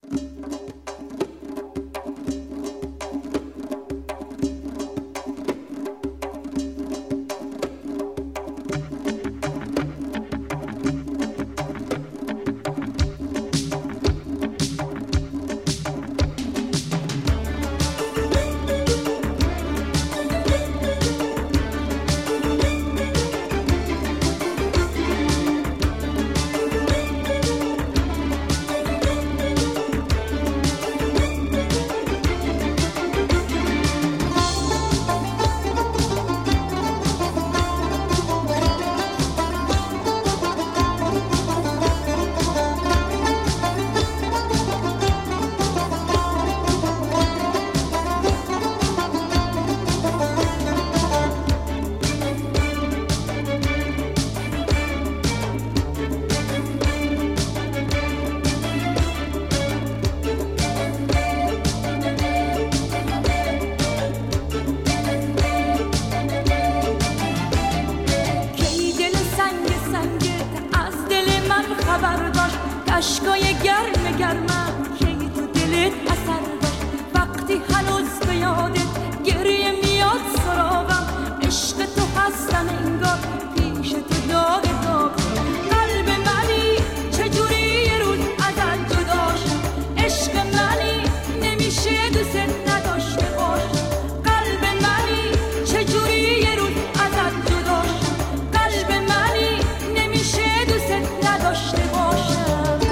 اشکای گرم گرمم که تو دلت اثر داشت وقتی هنوز به یادت گریه میاد سراغم عشق تو هستم انگار پیش تو داغ داغ قلب منی چجوری یه روز ازت جدا شد عشق منی نمیشه دوست نداشته باش قلب منی چجوری یه روز ازت جدا شد قلب منی نمیشه دوست نداشته باشم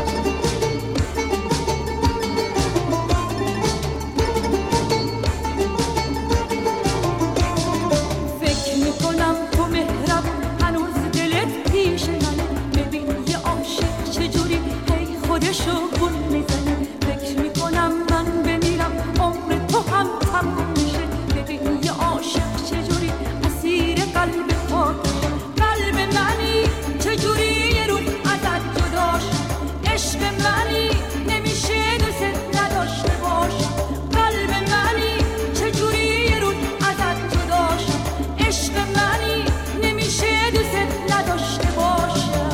خودشو گل میزنه فکر میکنم من بمیرم عمر تو هم تموم میشه ببین یه عاشق چجوری اسیر قلب پاکشه قلب منی چجوری یه روز ازت جدا شد عشق منی نمیشه دوست نداشته باش قلب منی چجوری یه روز ازت جدا شد عشق منی نمیشه دوست نداشته باشم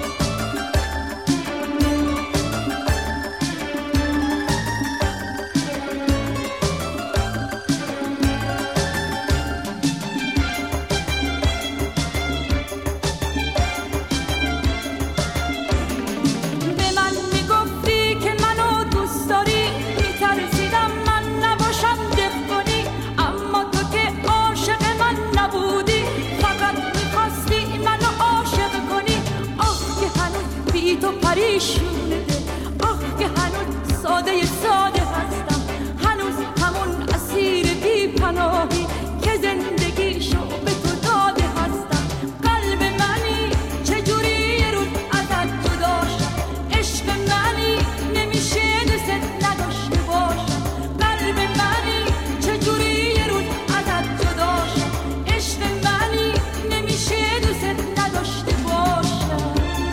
تو پریشونه دل آخ که هنوز ساده ساده هستم هنوز همون اسیر بی پناهی که زندگیشو به تو داده هستم قلب منی چجوری یه روز ازت جدا شد عشق منی نمیشه دوست نداشته باشم قلب منی چجوری یه روز ازت جدا شد عشق منی نمیشه دوست نداشته باشم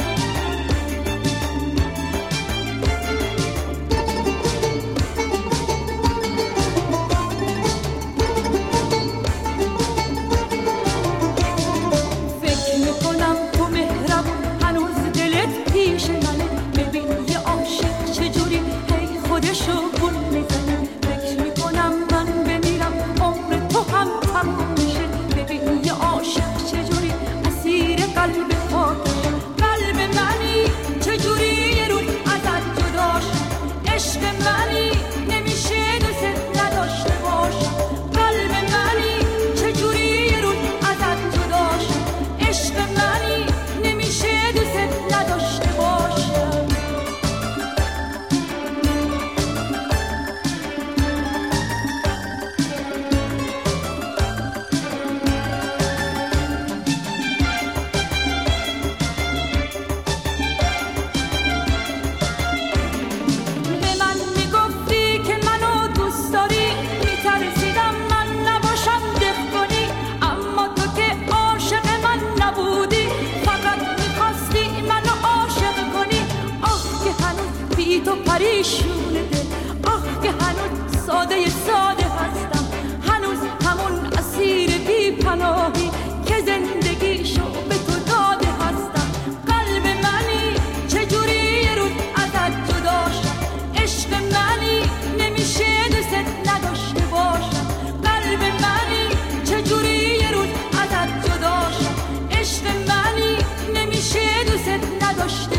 پیش منه ببین یه عاشق چجوری هی خودشو گل میزنه فکر میکنم من بمیرم عمر تو هم تموم میشه ببین یه عاشق چجوری اسیر قلب پاکشه قلب منی چجوری یه روز ازت جدا شد عشق منی نمیشه دوست نداشته باش قلب منی چجوری یه روز ازت جدا شد عشق منی نمیشه دوست نداشته باشم به من میگفتی که منو دوست داری میترسیدم من نباشم دفگونی اما تو که عاشق من نبودی فقط میخواستی منو عاشق کنی آخ که هنوز بی تو پریشونه دل آخ که هنوز ساده ساده هستم هنوز همون اسیر بی پناهی که زندگیشو به تو داده هستم قلب منی چجوری یه روز ازت جدا شد عشق داشته